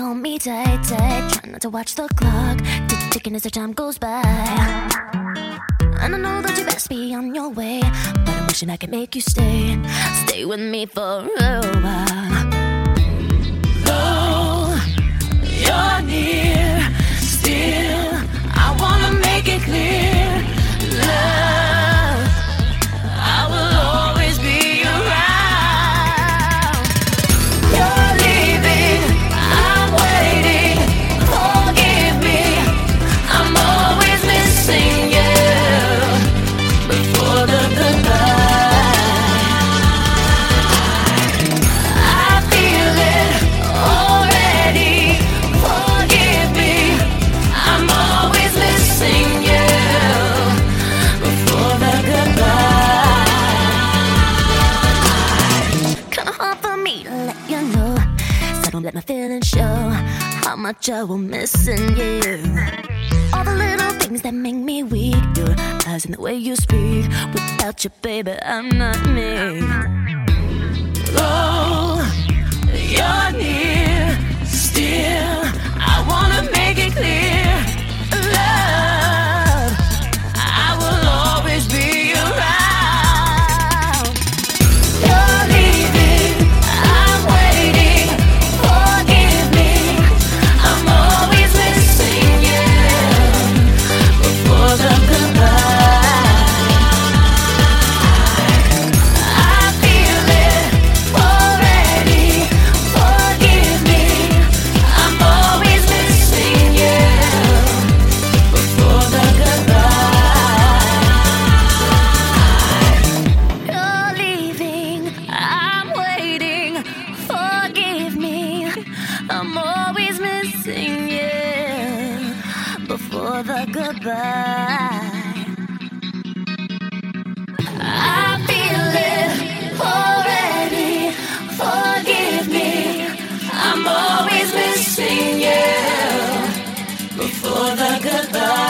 hold me tight, tight. Try not to watch the clock, ticking as the time goes by. And I know that you best be on your way, but I'm wishing I could make you stay. Stay with me for a while. Though you're near, still I wanna make it clear. Love, I will always be around. You're leaving, I'm waiting. Forgive me, I'm always missing you. Before the goodbye, I feel it already. Forgive me, I'm always missing you. Before the goodbye, kinda hard for me to let you know, so don't let my feelings show how much I will missing you. All the little things that make me weak, your eyes and the way you speak. Without you, baby, I'm not me. Oh, you're near, still I wanna make it clear. Love, I will always be around. You're leaving, I'm waiting. Forgive me, I'm always missing you. Before the goodbye, I feel it already. Forgive me, I'm always missing you. Before the goodbye, you're leaving, I'm waiting. Forgive me, I'm always missing you. Before the goodbye, I feel it already. Forgive me, I'm always missing you. Before the goodbye.